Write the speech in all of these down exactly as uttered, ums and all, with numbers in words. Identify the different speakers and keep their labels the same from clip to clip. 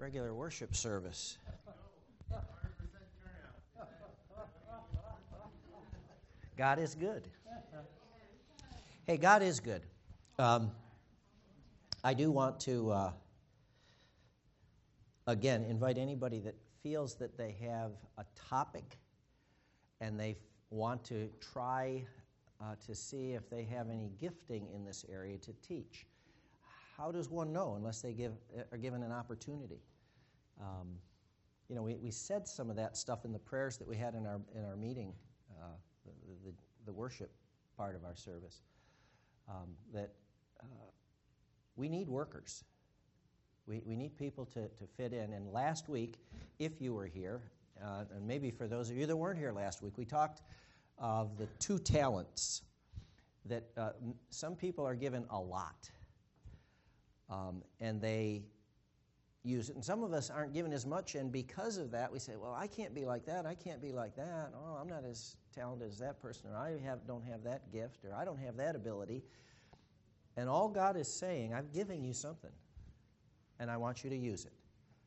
Speaker 1: regular worship service. God is good. Hey, God is good. Um, I do want to, uh, again, invite anybody that feels that they have a topic and they f- want to try uh, to see if they have any gifting in this area to teach. How does one know unless they give are given an opportunity? Um, you know, we, we said some of that stuff in the prayers that we had in our in our meeting, uh, the, the, the worship part of our service, um, that uh, we need workers. We, we need people to, to fit in. And last week, if you were here, uh, and maybe for those of you that weren't here last week, we talked of the two talents that uh, m- some people are given a lot. Um, and they use it. And some of us aren't given as much, and because of that, we say, well, I can't be like that, I can't be like that, oh, I'm not as talented as that person, or I have, don't have that gift, or I don't have that ability. And all God is saying, I've given you something, and I want you to use it.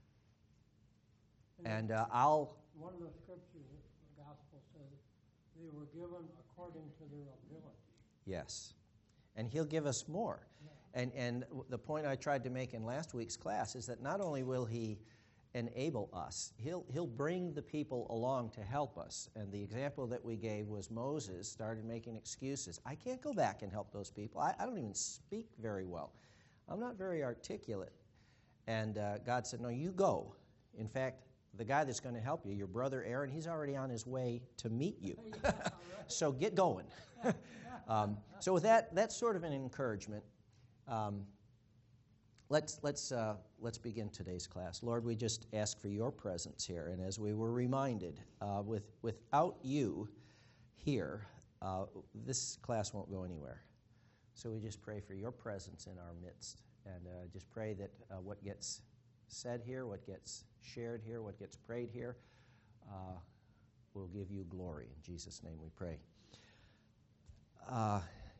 Speaker 1: And uh, I'll...
Speaker 2: One of the scriptures, the gospel says, they were given according to their ability.
Speaker 1: Yes. And He'll give us more. And and the point I tried to make in last week's class is that not only will He enable us, He'll He'll bring the people along to help us. And the example that we gave was Moses started making excuses. I can't go back and help those people. I, I don't even speak very well. I'm not very articulate. And uh, God said, no, you go. In fact, the guy that's going to help you, your brother Aaron, he's already on his way to meet you. So get going. um, so with that, that's sort of an encouragement. Um, let's let's uh, let's begin today's class. Lord, we just ask for your presence here, and as we were reminded, uh, with without you here, uh, this class won't go anywhere. So we just pray for your presence in our midst, and uh, just pray that uh, what gets said here, what gets shared here, what gets prayed here, uh, will give you glory. In Jesus' name we pray. Uh,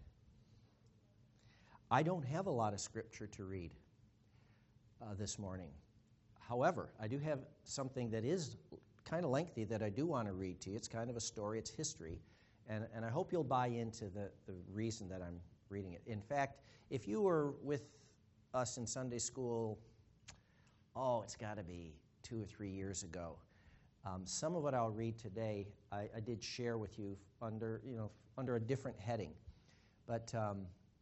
Speaker 1: I don't have a lot of scripture to read uh, this morning. However, I do have something that is kind of lengthy that I do want to read to you. It's kind of a story. It's history. And, and I hope you'll buy into the, the reason that I'm reading it. In fact, if you were with us in Sunday school, oh, it's got to be two or three years ago, um, some of what I'll read today I, I did share with you under, you know, under a different heading. But... Um,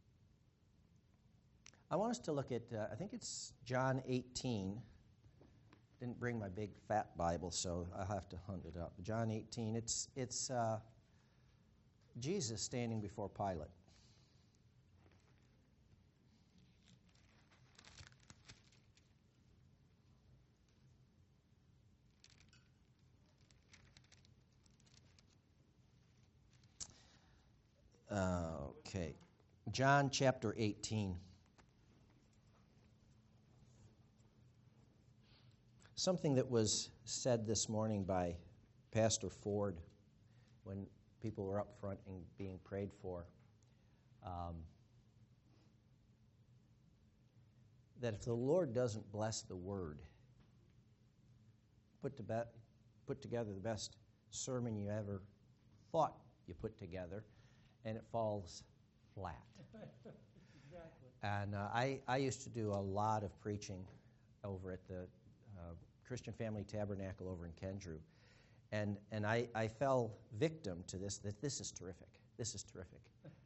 Speaker 1: I want us to look at, uh, I think it's John eighteen. Didn't bring my big fat Bible, so I'll have to hunt it up. John eighteen, it's, it's uh, Jesus standing before Pilate. Uh, okay, John chapter eighteen. Something that was said this morning by Pastor Ford when people were up front and being prayed for, um, that if the Lord doesn't bless the Word, put, to be- put together the best sermon you ever thought you put together, and it falls flat.
Speaker 2: Exactly.
Speaker 1: And uh, I, I used to do a lot of preaching over at the uh, Christian Family Tabernacle over in Kendrew. And and I, I fell victim to this, that this is terrific. This is terrific.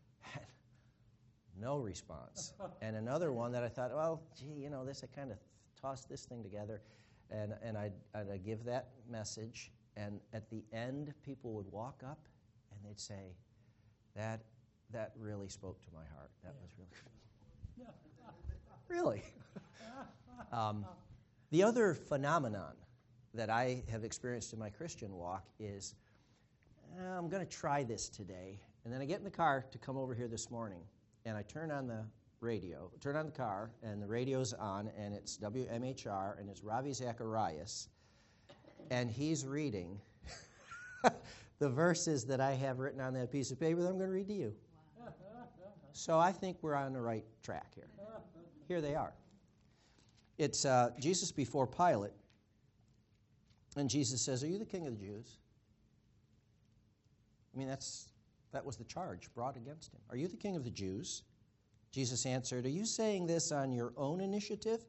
Speaker 1: No response. And another one that I thought, well, gee, you know, this, I kind of tossed this thing together. And, and I'd, I'd give that message. And at the end, people would walk up and they'd say, that that really spoke to my heart. That was really, really. um, The other phenomenon that I have experienced in my Christian walk is, eh, I'm going to try this today. And then I get in the car to come over here this morning, and I turn on the radio, turn on the car, and the radio's on, and it's W M H R, and it's Ravi Zacharias, and he's reading the verses that I have written on that piece of paper that I'm going to read to you. Wow. So I think we're on the right track here. Here they are. It's uh, Jesus before Pilate. And Jesus says, "Are you the king of the Jews?" I mean, that's that was the charge brought against him. "Are you the king of the Jews?" Jesus answered, "Are you saying this on your own initiative,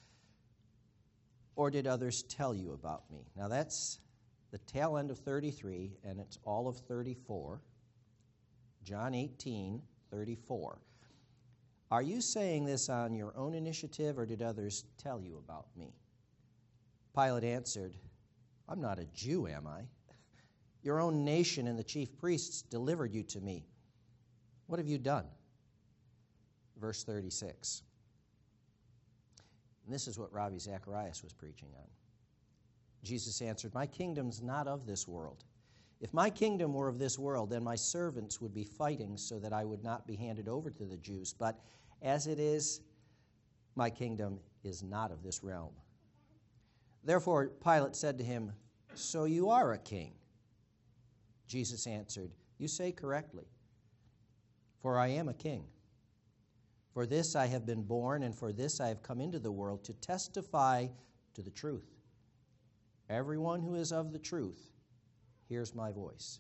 Speaker 1: or did others tell you about me?" Now that's the tail end of thirty-three, and it's all of thirty-four. John eighteen, thirty-four. "Are you saying this on your own initiative, or did others tell you about me?" Pilate answered, "I'm not a Jew, am I? Your own nation and the chief priests delivered you to me. What have you done?" Verse thirty-six. And this is what Ravi Zacharias was preaching on. Jesus answered, "My kingdom's not of this world. If my kingdom were of this world, then my servants would be fighting so that I would not be handed over to the Jews. But as it is, my kingdom is not of this realm." Therefore Pilate said to him, "So you are a king?" Jesus answered, "You say correctly, for I am a king. For this I have been born, and for this I have come into the world, to testify to the truth. Everyone who is of the truth hears my voice."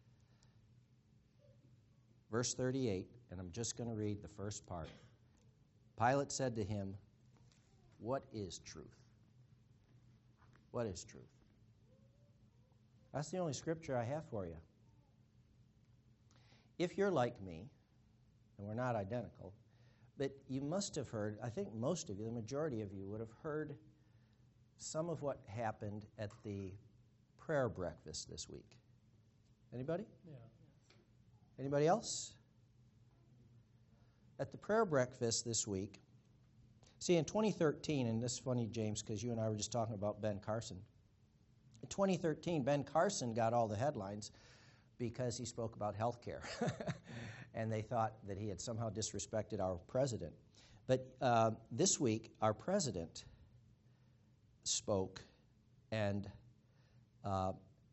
Speaker 1: Verse thirty-eight, and I'm just going to read the first part. Pilate said to him, "What is truth?" What is truth? That's the only scripture I have for you. If you're like me, and we're not identical, but you must have heard, I think most of you, the majority of you, would have heard some of what happened at the prayer breakfast this week. Anybody?
Speaker 2: Yeah.
Speaker 1: Anybody else? At the prayer breakfast this week, see, in twenty thirteen, and this is funny, James, because you and I were just talking about Ben Carson. In twenty thirteen, Ben Carson got all the headlines because he spoke about health care. And they thought that he had somehow disrespected our president. But uh, this week, our president spoke, and uh,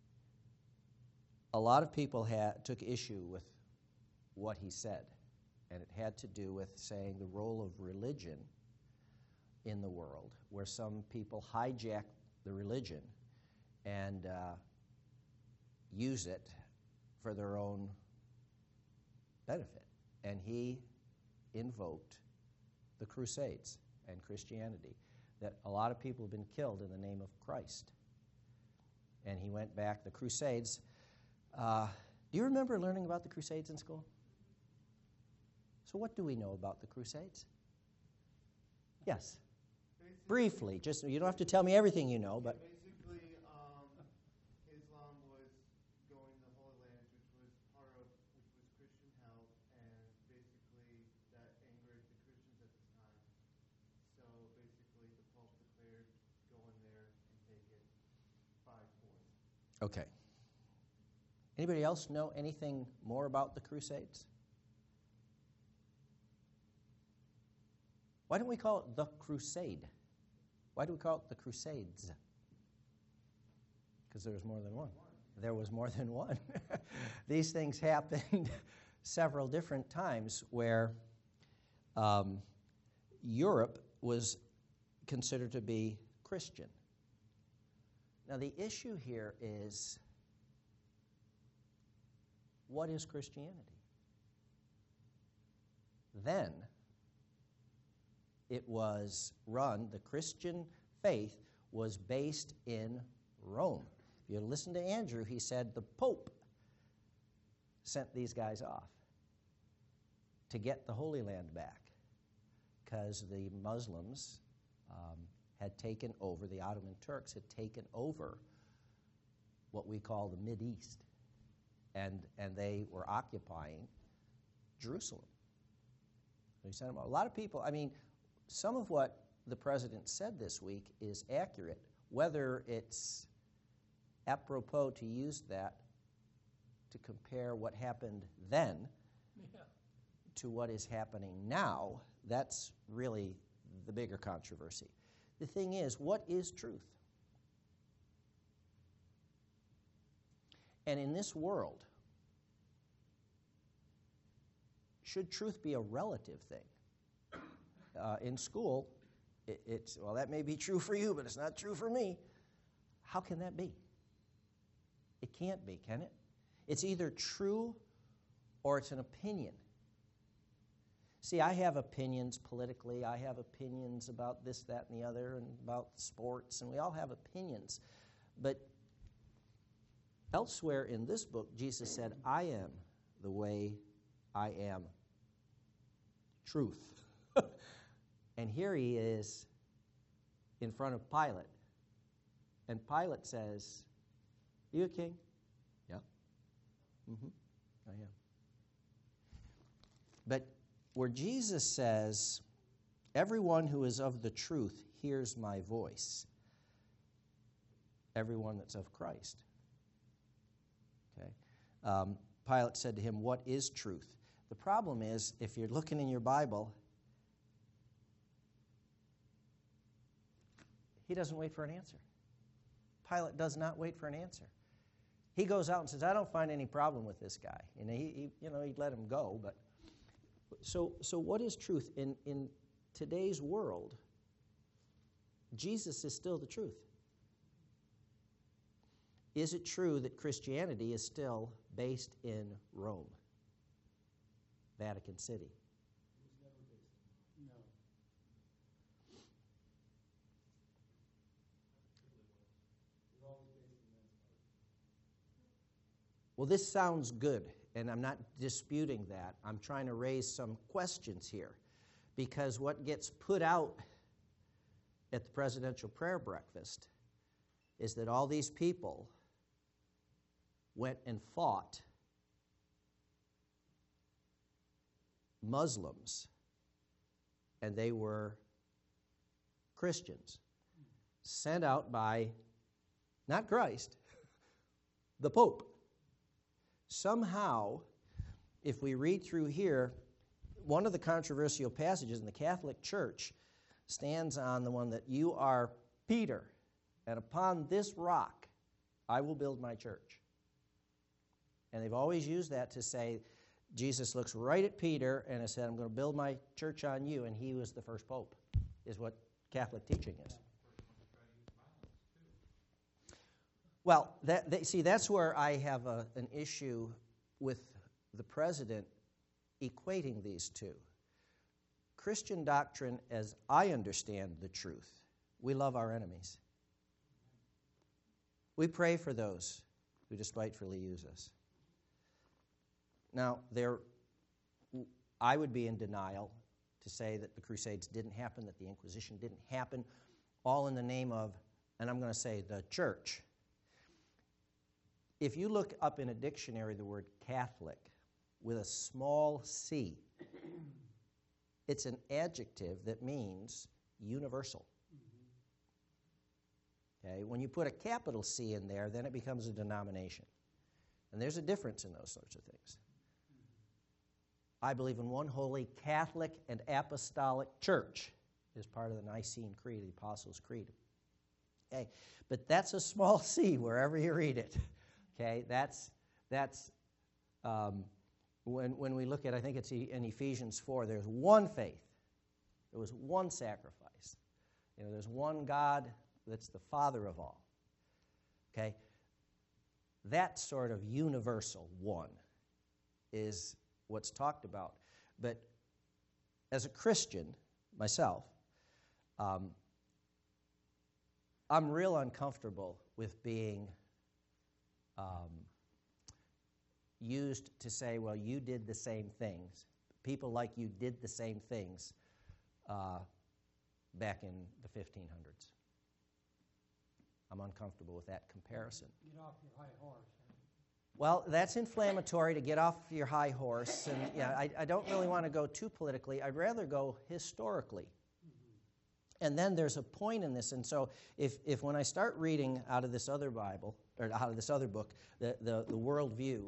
Speaker 1: a lot of people had, took issue with what he said. And it had to do with saying the role of religion in the world, where some people hijack the religion and uh, use it for their own benefit. And he invoked the Crusades and Christianity, that a lot of people have been killed in the name of Christ. And he went back, the Crusades. Uh, do you remember learning about the Crusades in school? So what do we know about the Crusades? Yes.
Speaker 3: Basically,
Speaker 1: Briefly, just you don't have to tell me everything you know, but
Speaker 3: basically, um, Islam was going the Holy Land, which was part of, which was Christian held, and basically that angered the Christians at the time. So basically, the Pope declared, go in there and take it by force.
Speaker 1: okay. Anybody else know anything more about the Crusades? Why don't we call it the Crusade? Why do we call it the Crusades? Because there was more than one. There was more than one. These things happened several different times where um, Europe was considered to be Christian. Now the issue here is, what is Christianity? Then, it was run, the Christian faith was based in Rome. If you listen to Andrew, he said the Pope sent these guys off to get the Holy Land back because the Muslims um, had taken over, the Ottoman Turks had taken over what we call the Mideast, and, and they were occupying Jerusalem. So he sent them off. A lot of people, I mean, some of what the president said this week is accurate. Whether it's apropos to use that to compare what happened then
Speaker 2: Yeah.
Speaker 1: to what is happening now, that's really the bigger controversy. The thing is, what is truth? And in this world, should truth be a relative thing? Uh, in school, It, it's, well, that may be true for you, but it's not true for me. How can that be? It can't be, can it? It's either true or it's an opinion. See, I have opinions politically. I have opinions about this, that, and the other, and about sports, and we all have opinions. But elsewhere in this book, Jesus said, I am the way, I am truth. And here he is in front of Pilate. And Pilate says, are you a king? Yeah. Mm-hmm. I am. But where Jesus says, everyone who is of the truth hears my voice. Everyone that's of Christ. Okay. Um, Pilate said to him, what is truth? The problem is, if you're looking in your Bible, he doesn't wait for an answer. Pilate does not wait for an answer. He goes out and says, I don't find any problem with this guy. And he, he you know, he'd let him go, but So, so what is truth? In, in today's world, Jesus is still the truth. Is it true that Christianity is still based in Rome, Vatican City?
Speaker 2: No.
Speaker 1: Well, this sounds good, and I'm not disputing that. I'm trying to raise some questions here, because what gets put out at the presidential prayer breakfast is that all these people went and fought Muslims, and they were Christians, sent out by, not Christ, the Pope. Somehow, if we read through here, one of the controversial passages in the Catholic Church stands on the one that you are Peter, and upon this rock I will build my church. And they've always used that to say, Jesus looks right at Peter and has said, I'm going to build my church on you, and he was the first pope, is what Catholic teaching is. Well, that, they, see, that's where I have a, an issue with the president equating these two. Christian doctrine, as I understand the truth, we love our enemies. We pray for those who despitefully use us. Now, there, I would be in denial to say that the Crusades didn't happen, that the Inquisition didn't happen, all in the name of, and I'm going to say, the church. If you look up in a dictionary the word Catholic with a small c, it's an adjective that means universal. Okay? When you put a capital C in there, then it becomes a denomination. And there's a difference in those sorts of things. I believe in one holy Catholic and Apostolic Church as part of the Nicene Creed, the Apostles' Creed. Okay? But that's a small c wherever you read it. Okay, that's, that's um, when, when we look at, I think it's in Ephesians four, there's one faith. There was one sacrifice. You know, there's one God that's the Father of all. Okay? That sort of universal one is what's talked about. But as a Christian, myself, um, I'm real uncomfortable with being Um, used to say, well, you did the same things. People like you did the same things uh, back in the fifteen hundreds. I'm uncomfortable with that comparison.
Speaker 2: Get off your high horse. Huh?
Speaker 1: Well, that's inflammatory to get off your high horse, and yeah, I, I don't really want to go too politically. I'd rather go historically. And then there's a point in this, and so if, if when I start reading out of this other Bible, or out of this other book, the, the, the worldview,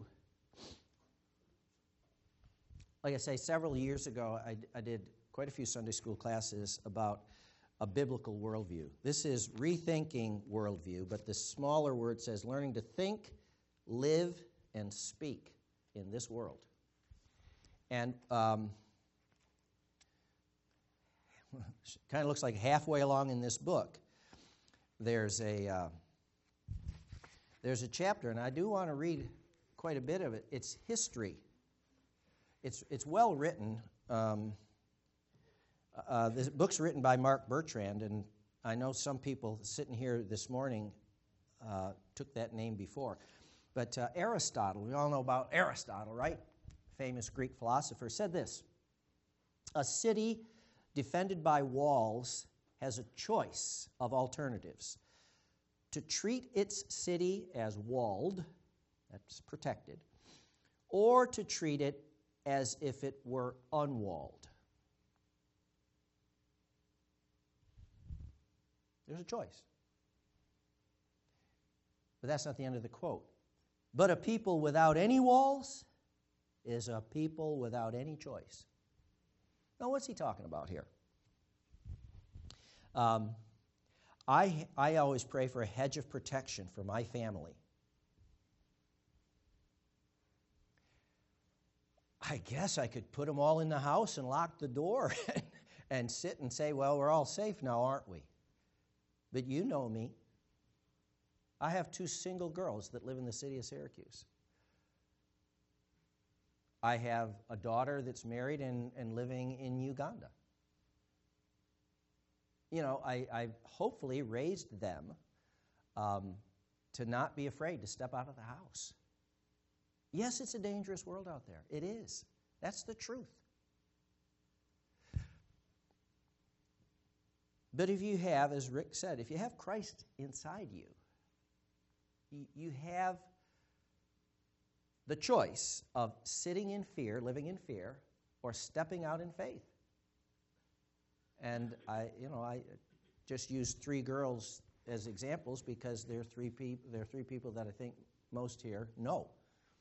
Speaker 1: like I say, several years ago, I, I did quite a few Sunday school classes about a biblical worldview. This is rethinking worldview, but the smaller word says learning to think, live, and speak in this world. And um, kind of looks like halfway along in this book, there's a uh, there's a chapter, and I do want to read quite a bit of it. It's history. It's it's well written. Um, uh, this book's written by Mark Bertrand, and I know some people sitting here this morning uh, took that name before. But uh, Aristotle, we all know about Aristotle, right? Famous Greek philosopher, said this: a city defended by walls has a choice of alternatives. To treat its city as walled, that's protected, or to treat it as if it were unwalled. There's a choice. But that's not the end of the quote. But a people without any walls is a people without any choice. Now, what's he talking about here? Um, I, I always pray for a hedge of protection for my family. I guess I could put them all in the house and lock the door and, and sit and say, well, we're all safe now, aren't we? But you know me. I have two single girls that live in the city of Syracuse. I have a daughter that's married and, and living in Uganda. You know, I, I hopefully raised them um, to not be afraid to step out of the house. Yes, it's a dangerous world out there. It is. That's the truth. But if you have, as Rick said, if you have Christ inside you, you, you have the choice of sitting in fear, living in fear, or stepping out in faith. And I, you know, I just used three girls as examples because they're three people. They're three people that I think most here know.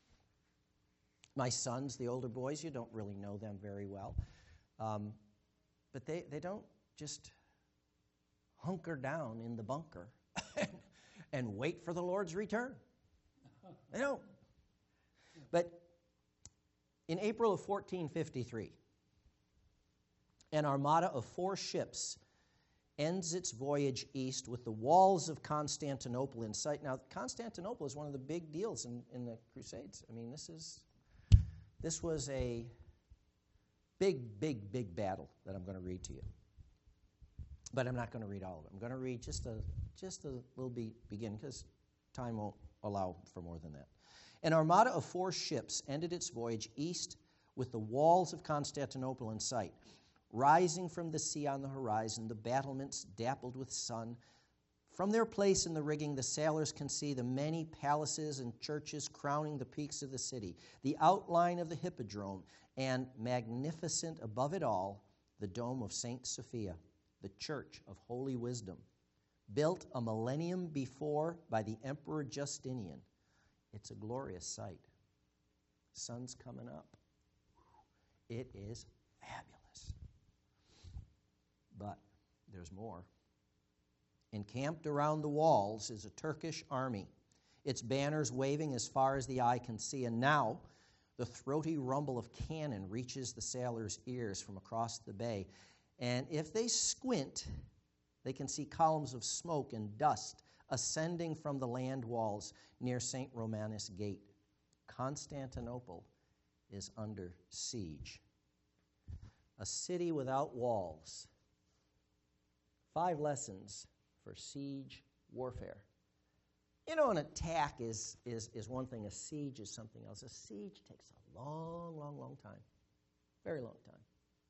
Speaker 1: My sons, the older boys, you don't really know them very well, um, but they they don't just hunker down in the bunker and, and wait for the Lord's return. They don't. But in April of fourteen fifty-three, an armada of four ships ends its voyage east with the walls of Constantinople in sight. Now, Constantinople is one of the big deals in, in the Crusades. I mean, this is this was a big, big, big battle that I'm going to read to you. But I'm not going to read all of it. I'm going to read just a just a little be, begin because time won't allow for more than that. An armada of four ships ended its voyage east with the walls of Constantinople in sight. Rising from the sea on the horizon, the battlements dappled with sun. From their place in the rigging, the sailors can see the many palaces and churches crowning the peaks of the city, the outline of the hippodrome, and magnificent above it all, the dome of Saint Sophia, the church of holy wisdom, built a millennium before by the Emperor Justinian. It's a glorious sight. Sun's coming up. It is fabulous. But there's more. Encamped around the walls is a Turkish army, its banners waving as far as the eye can see. And now the throaty rumble of cannon reaches the sailors' ears from across the bay. And if they squint, they can see columns of smoke and dust ascending from the land walls near Saint Romanus Gate. Constantinople is under siege. A city without walls. Five lessons for siege warfare. You know, an attack is, is, is one thing. A siege is something else. A siege takes a long, long, long time. Very long time.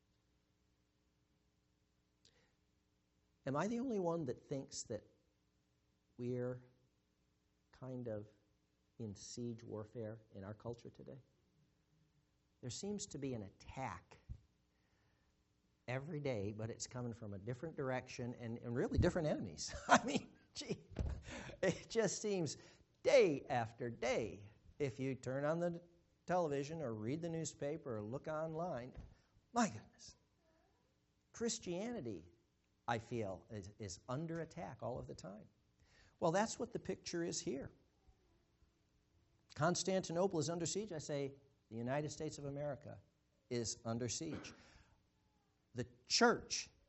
Speaker 1: Am I the only one that thinks that we're kind of in siege warfare in our culture today? There seems to be an attack every day, but it's coming from a different direction and, and really different enemies. I mean, gee, it just seems day after day, if you turn on the television or read the newspaper or look online, my goodness, Christianity, I feel, is, is under attack all of the time. Well, that's what the picture is here. Constantinople is under siege. I say the United States of America is under siege. The church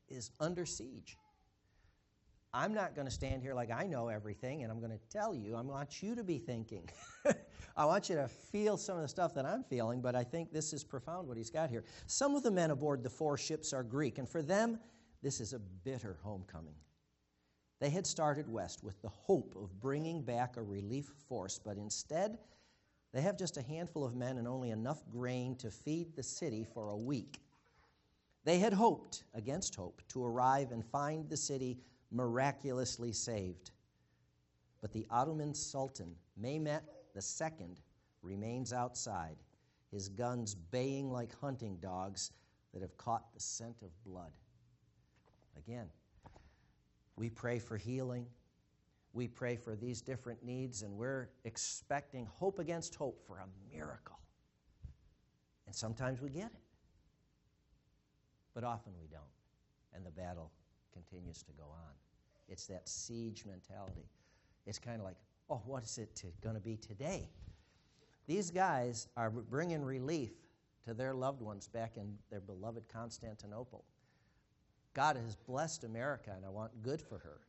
Speaker 1: is under siege. I'm not going to stand here like I know everything, and I'm going to tell you. I want you to be thinking. I want you to feel some of the stuff that I'm feeling, but I think this is profound what he's got here. Some of the men aboard the four ships are Greek, and for them, this is a bitter homecoming. They had started west with the hope of bringing back a relief force, but instead, they have just a handful of men and only enough grain to feed the city for a week. They had hoped, against hope, to arrive and find the city miraculously saved. But the Ottoman Sultan, Mehmet the Second, remains outside, his guns baying like hunting dogs that have caught the scent of blood. Again, we pray for healing. We pray for these different needs, and we're expecting hope against hope for a miracle. And sometimes we get it. But often we don't, and the battle continues to go on. It's that siege mentality. It's kind of like, oh, what is it going to be today? These guys are bringing relief to their loved ones back in their beloved Constantinople. God has blessed America, and I want good for her.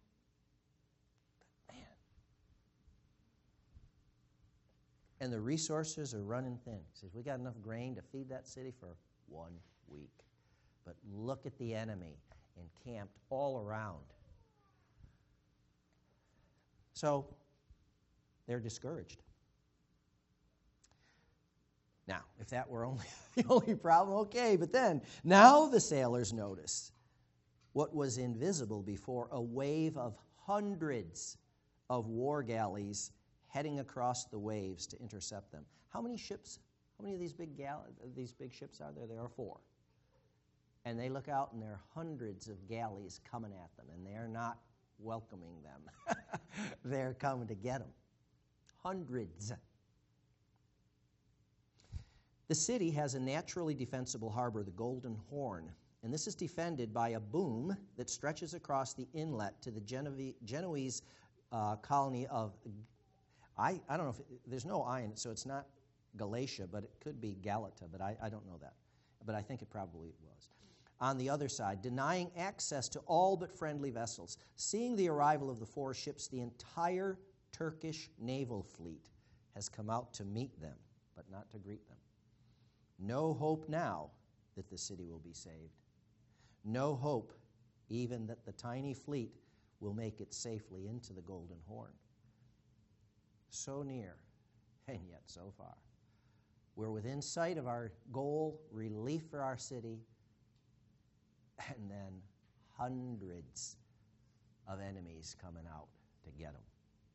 Speaker 1: But man. And the resources are running thin. He says, we got enough grain to feed that city for one week. But look at the enemy encamped all around. So they're discouraged. Now, if that were only the only problem, okay, but then now the sailors notice what was invisible before, a wave of hundreds of war galleys heading across the waves to intercept them. How many ships, how many of these big gal- these big ships are there? There are four. And they look out, and there are hundreds of galleys coming at them, and they're not welcoming them. They're coming to get them. Hundreds. The city has a naturally defensible harbor, the Golden Horn, and this is defended by a boom that stretches across the inlet to the Geneve- Genoese uh, colony of, I, I don't know, if it, there's no I in it, so it's not Galatia, but it could be Galata, but I, I don't know that. But I think it probably was. On the other side, denying access to all but friendly vessels. Seeing the arrival of the four ships, the entire Turkish naval fleet has come out to meet them, but not to greet them. No hope now that the city will be saved. No hope even that the tiny fleet will make it safely into the Golden Horn. So near, and yet so far. We're within sight of our goal, relief for our city, and then hundreds of enemies coming out to get them.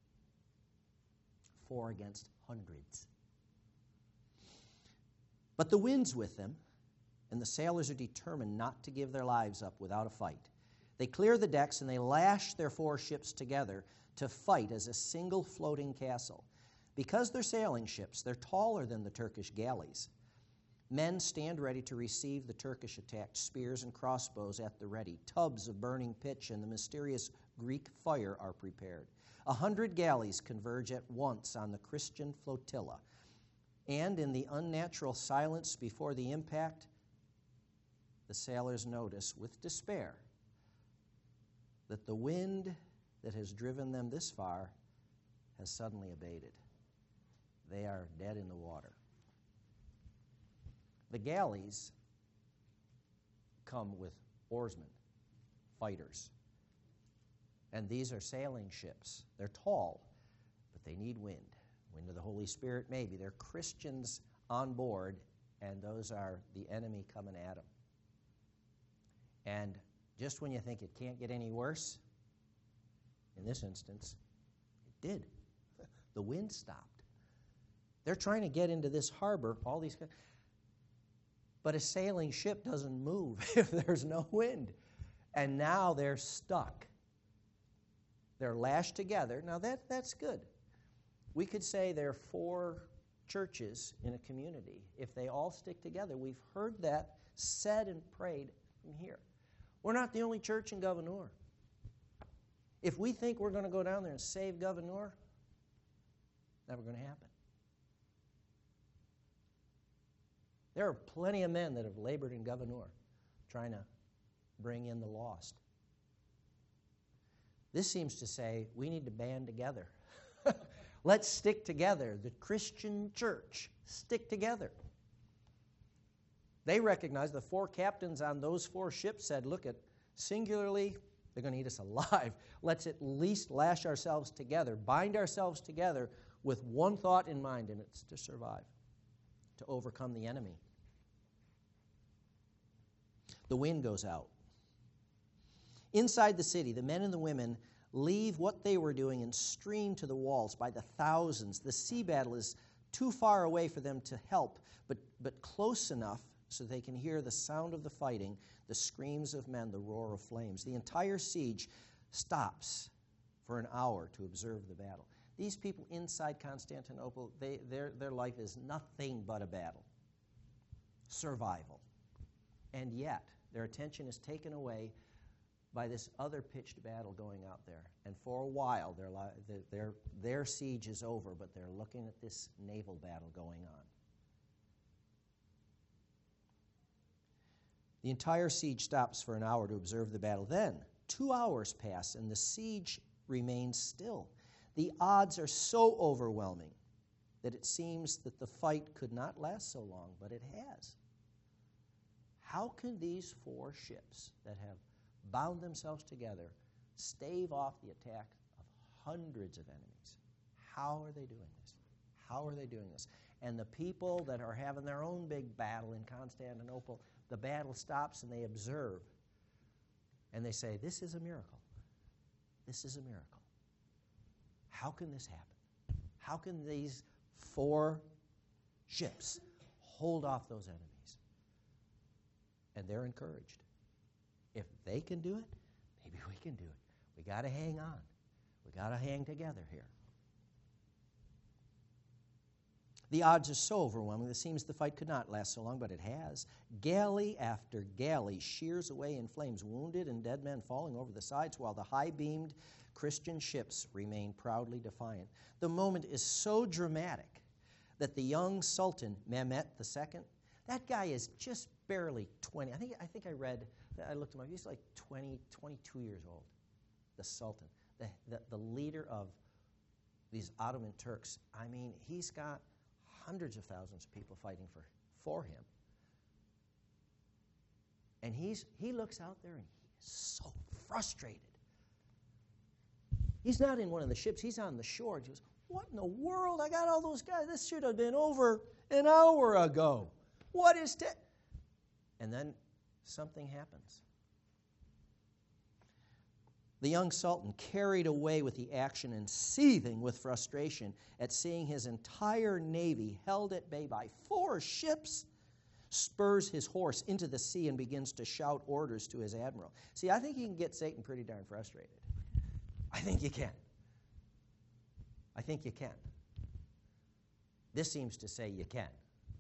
Speaker 1: Four against hundreds. But the wind's with them, and the sailors are determined not to give their lives up without a fight. They clear the decks and they lash their four ships together to fight as a single floating castle. Because they're sailing ships, they're taller than the Turkish galleys. Men stand ready to receive the Turkish-attacked spears and crossbows at the ready. Tubs of burning pitch and the mysterious Greek fire are prepared. A hundred galleys converge at once on the Christian flotilla. And in the unnatural silence before the impact, the sailors notice with despair that the wind that has driven them this far has suddenly abated. They are dead in the water. The galleys come with oarsmen, fighters. And these are sailing ships. They're tall, but they need wind. Wind of the Holy Spirit, maybe. They're Christians on board, and those are the enemy coming at them. And just when you think it can't get any worse, in this instance, it did. The wind stopped. They're trying to get into this harbor, all these guys. But a sailing ship doesn't move if there's no wind. And now they're stuck. They're lashed together. Now that, that's good. We could say there are four churches in a community. If they all stick together, we've heard that said and prayed from here. We're not the only church in Gouverneur. If we think we're going to go down there and save Gouverneur, never going to happen. There are plenty of men that have labored in Gouverneur trying to bring in the lost. This seems to say we need to band together. Let's stick together. The Christian church, stick together. They recognized, the four captains on those four ships said, look, at singularly, they're going to eat us alive. Let's at least lash ourselves together, bind ourselves together with one thought in mind, and it's to survive, to overcome the enemy. The wind goes out. Inside the city, the men and the women leave what they were doing and stream to the walls by the thousands. The sea battle is too far away for them to help, but, but close enough so they can hear the sound of the fighting, the screams of men, the roar of flames. The entire siege stops for an hour to observe the battle. These people inside Constantinople, they, their, their life is nothing but a battle, survival. And yet, their attention is taken away by this other pitched battle going out there. And for a while, their, li- their, their siege is over, but they're looking at this naval battle going on. The entire siege stops for an hour to observe the battle. Then, two hours pass, and the siege remains still. The odds are so overwhelming that it seems that the fight could not last so long, but it has. How can these four ships that have bound themselves together stave off the attack of hundreds of enemies? How are they doing this? How are they doing this? And the people that are having their own big battle in Constantinople, the battle stops and they observe. And they say, this is a miracle. This is a miracle. How can this happen? How can these four ships hold off those enemies? And they're encouraged. If they can do it, maybe we can do it. We got to hang on. We got to hang together here. The odds are so overwhelming, it seems the fight could not last so long, but it has. Galley after galley shears away in flames, wounded and dead men falling over the sides, while the high-beamed Christian ships remain proudly defiant. The moment is so dramatic that the young Sultan, Mehmet the Second, that guy is just barely twenty. I think I think I read, I looked him up, he's like twenty, twenty-two years old, the Sultan, the, the, the leader of these Ottoman Turks. I mean, he's got hundreds of thousands of people fighting for, for him. And he's he looks out there and he is so frustrated. He's not in one of the ships, he's on the shore. He goes, what in the world? I got all those guys. This should have been over an hour ago. What is it? And then something happens. The young Sultan, carried away with the action and seething with frustration at seeing his entire navy held at bay by four ships, spurs his horse into the sea and begins to shout orders to his admiral. See, I think you can get Satan pretty darn frustrated. I think you can. I think you can. This seems to say you can.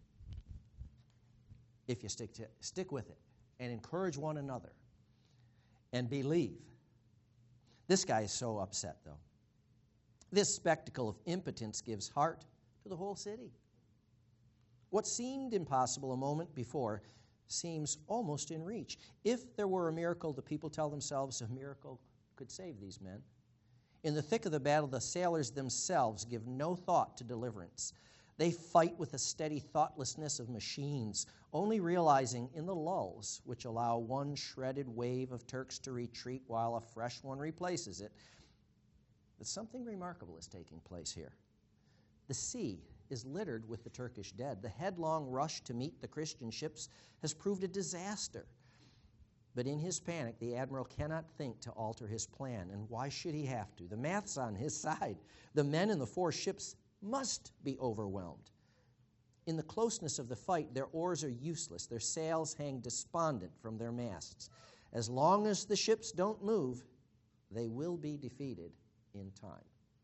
Speaker 1: If you stick to stick with it and encourage one another and believe. This guy is so upset, though. This spectacle of impotence gives heart to the whole city. What seemed impossible a moment before seems almost in reach. If there were a miracle, the people tell themselves a miracle could save these men. In the thick of the battle, the sailors themselves give no thought to deliverance. They fight with the steady thoughtlessness of machines, only realizing in the lulls, which allow one shredded wave of Turks to retreat while a fresh one replaces it, that something remarkable is taking place here. The sea is littered with the Turkish dead. The headlong rush to meet the Christian ships has proved a disaster. But in his panic, the admiral cannot think to alter his plan, and why should he have to? The math's on his side. The men in the four ships must be overwhelmed. In the closeness of the fight, their oars are useless. Their sails hang despondent from their masts. As long as the ships don't move, they will be defeated in time.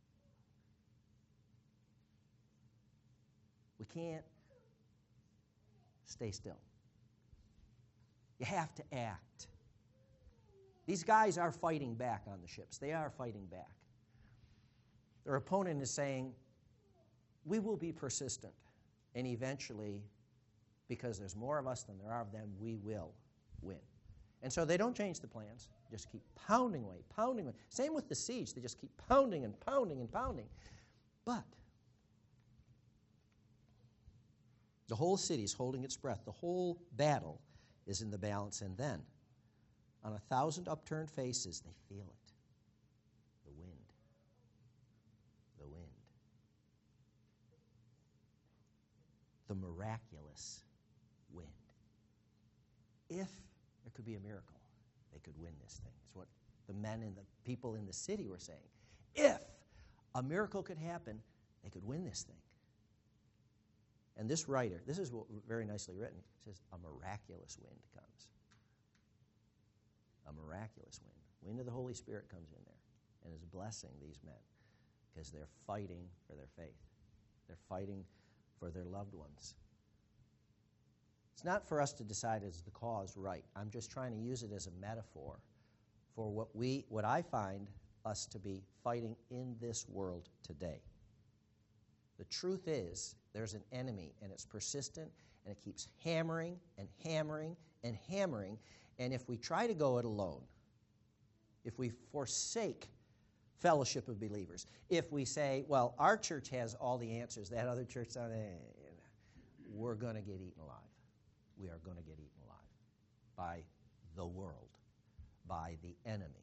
Speaker 1: We can't stay still. You have to act. These guys are fighting back on the ships. They are fighting back. Their opponent is saying, we will be persistent, and eventually, because there's more of us than there are of them, we will win. And so they don't change the plans. Just keep pounding away, pounding away. Same with the siege. They just keep pounding and pounding and pounding. But the whole city is holding its breath. The whole battle is in the balance. And then, on a thousand upturned faces, they feel it. The wind. The wind. The miraculous wind. If there could be a miracle, they could win this thing. It's what the men and the people in the city were saying. If a miracle could happen, they could win this thing. And this writer, this is what, very nicely written, it says, a miraculous wind comes. A miraculous wind. Wind of the Holy Spirit comes in there and is blessing these men because they're fighting for their faith. They're fighting for their loved ones. It's not for us to decide is the cause right. I'm just trying to use it as a metaphor for what we, what I find us to be fighting in this world today. The truth is, there's an enemy, and it's persistent, and it keeps hammering and hammering and hammering. And if we try to go it alone, if we forsake fellowship of believers, if we say, well, our church has all the answers, that other church, doesn't, we're going to get eaten alive. We are going to get eaten alive by the world, by the enemy.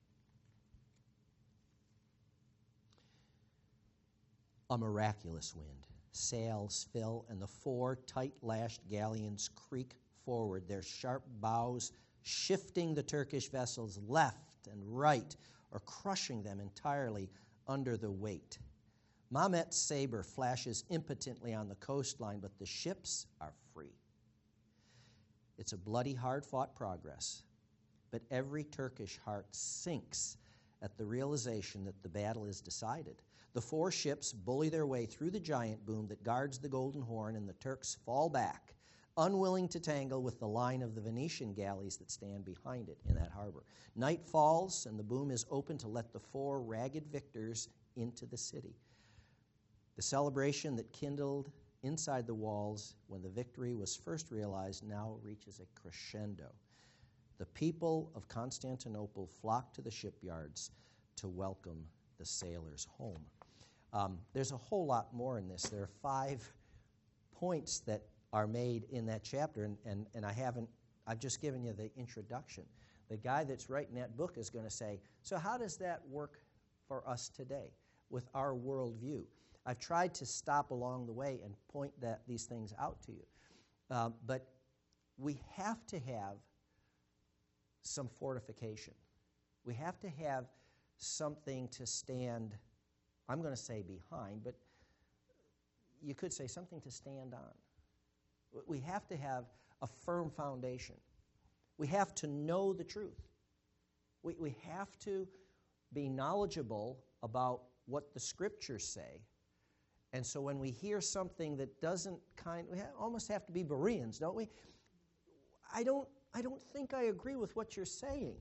Speaker 1: A miraculous wind. Sails fill, and the four tight-lashed galleons creak forward, their sharp bows shifting the Turkish vessels left and right, or crushing them entirely under the weight. Mamet's saber flashes impotently on the coastline, but the ships are free. It's a bloody, hard-fought progress, but every Turkish heart sinks at the realization that the battle is decided. The four ships bully their way through the giant boom that guards the Golden Horn, and the Turks fall back, unwilling to tangle with the line of the Venetian galleys that stand behind it in that harbor. Night falls, and the boom is open to let the four ragged victors into the city. The celebration that kindled inside the walls when the victory was first realized now reaches a crescendo. The people of Constantinople flock to the shipyards to welcome the sailors home. Um, there's a whole lot more in this. There are five points that are made in that chapter, and, and, and I haven't, I've just given you the introduction. The guy that's writing that book is going to say, so how does that work for us today with our worldview? I've tried to stop along the way and point that these things out to you. Um, but we have to have some fortification. We have to have something to stand, I'm going to say behind, but you could say something to stand on. We have to have a firm foundation. We have to know the truth. We, we have to be knowledgeable about what the Scriptures say. And so when we hear something that doesn't kind, we ha- almost have to be Bereans, don't we? I don't, I don't think I agree with what you're saying.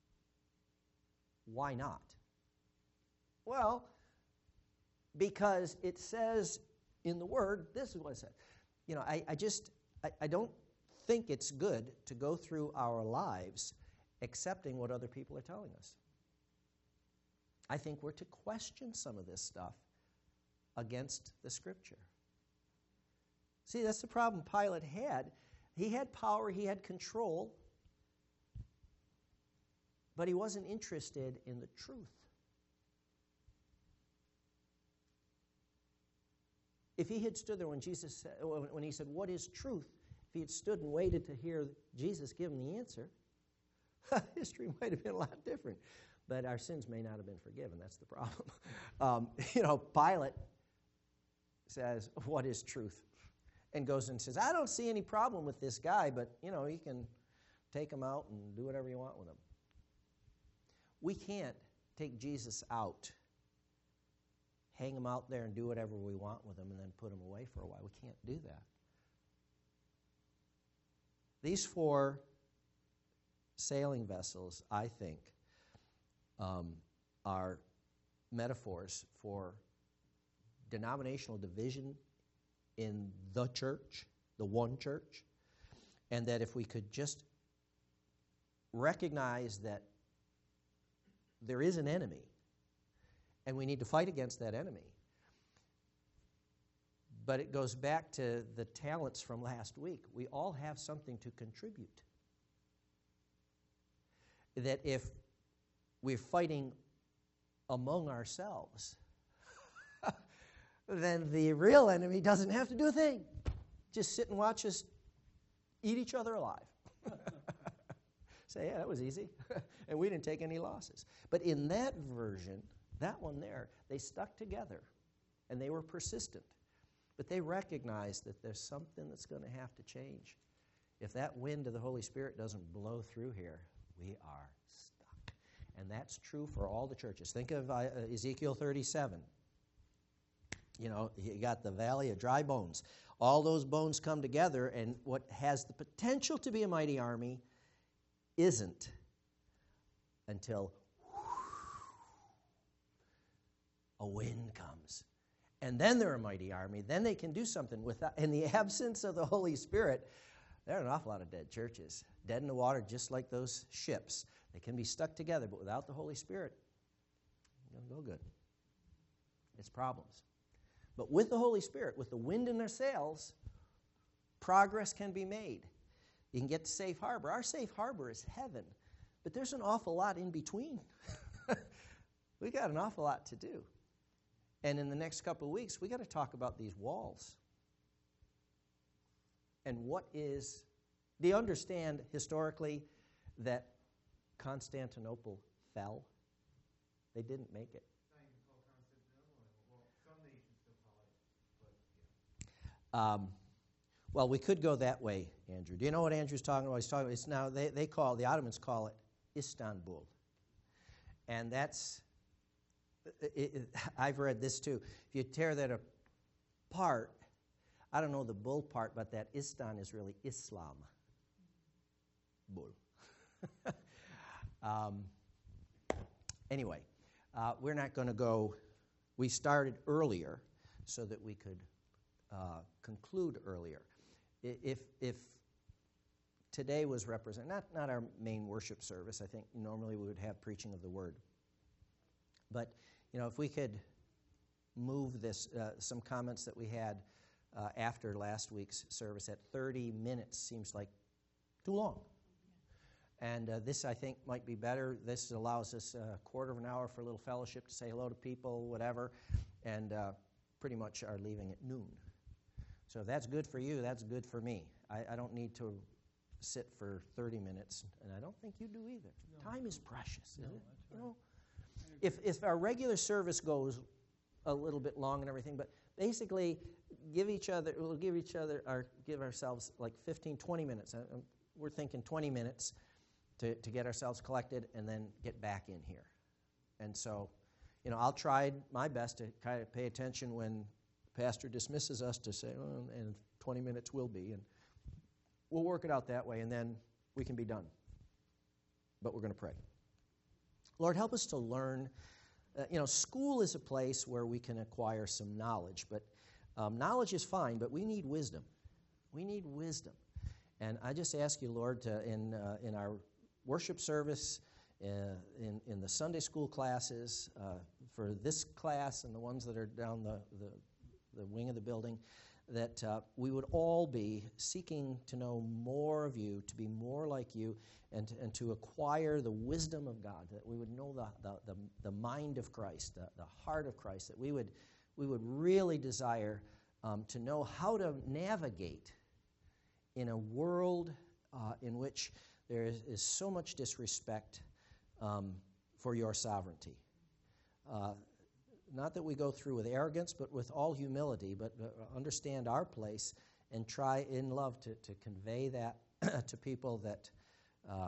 Speaker 1: Why not? Well, because it says in the Word, this is what it says. You know, I, I just, I, I don't think it's good to go through our lives accepting what other people are telling us. I think we're to question some of this stuff against the Scripture. See, that's the problem Pilate had. He had power, he had control, but he wasn't interested in the truth. If he had stood there when Jesus said, when he said, "What is truth?" If he had stood and waited to hear Jesus give him the answer, history might have been a lot different. But our sins may not have been forgiven. That's the problem. Um, you know, Pilate says, "What is truth?" and goes and says, "I don't see any problem with this guy, but, you know, you can take him out and do whatever you want with him." We can't take Jesus out, hang him out there and do whatever we want with him and then put him away for a while. We can't do that. These four sailing vessels, I think, um, are metaphors for denominational division in the church, the one church, and that if we could just recognize that there is an enemy, and we need to fight against that enemy. But it goes back to the talents from last week. We all have something to contribute. That if we're fighting among ourselves, then the real enemy doesn't have to do a thing. Just sit and watch us eat each other alive. Say, yeah, that was easy. And we didn't take any losses. But in that version, that one there, they stuck together and they were persistent. But they recognized that there's something that's going to have to change. If that wind of the Holy Spirit doesn't blow through here, we are stuck. And that's true for all the churches. Think of uh, Ezekiel thirty-seven. You know, you got the valley of dry bones. All those bones come together, and what has the potential to be a mighty army isn't until a wind comes. And then they're a mighty army. Then they can do something with that. In the absence of the Holy Spirit, there are an awful lot of dead churches. Dead in the water, just like those ships. They can be stuck together, but without the Holy Spirit, it doesn't go good. It's problems. But with the Holy Spirit, with the wind in their sails, progress can be made. You can get to safe harbor. Our safe harbor is heaven, but there's an awful lot in between. We got an awful lot to do. And in the next couple of weeks, we got to talk about these walls. And what is, do you understand historically that Constantinople fell? They didn't make it. Um, well, we could go that way, Andrew. Do you know what Andrew's talking about? He's talking. It's now they, they call the Ottomans call it Istanbul, and that's. It, it, I've read this too. If you tear that apart, I don't know the bull part, but that Istan is really Islam. Bull. um, anyway, uh, we're not going to go. We started earlier so that we could. Uh, conclude earlier. If if today was represent not not our main worship service, I think normally we would have preaching of the word. But you know, if we could move this, uh, some comments that we had uh, after last week's service at thirty minutes seems like too long. And uh, this, I think, might be better. This allows us a quarter of an hour for a little fellowship to say hello to people, whatever, and uh, pretty much are leaving at noon. So if that's good for you, that's good for me. I, I don't need to sit for thirty minutes, and I don't think you do either. No. Time is precious, isn't
Speaker 2: no,
Speaker 1: it?
Speaker 2: Right.
Speaker 1: You know, if if our regular service goes a little bit long and everything, but basically give each other, we'll give each other, or give ourselves like fifteen, twenty minutes. I, we're thinking twenty minutes to, to get ourselves collected and then get back in here. And so, you know, I'll try my best to kind of pay attention when Pastor dismisses us to say, oh, and twenty minutes will be, and we'll work it out that way, and then we can be done. But we're going to pray. Lord, help us to learn. Uh, you know, school is a place where we can acquire some knowledge, but um, knowledge is fine, but we need wisdom. We need wisdom. And I just ask you, Lord, to, in, uh, in our worship service, uh, in, in the Sunday school classes, uh, for this class and the ones that are down the, the the wing of the building, that uh, we would all be seeking to know more of you, to be more like you, and to, and to acquire the wisdom of God, that we would know the, the, the, the mind of Christ, the, the heart of Christ, that we would, we would really desire um, to know how to navigate in a world uh, in which there is, is so much disrespect um, for your sovereignty. Uh, Not that we go through with arrogance, but with all humility, but uh, understand our place and try in love to, to convey that to people that uh,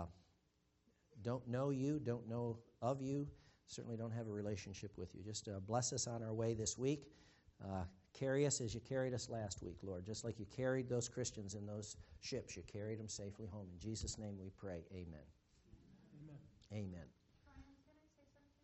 Speaker 1: don't know you, don't know of you, certainly don't have a relationship with you. Just uh, bless us on our way this week. Uh, carry us as you carried us last week, Lord. Just like you carried those Christians in those ships, you carried them safely home. In Jesus' name we pray, amen.
Speaker 2: Amen.
Speaker 1: Amen.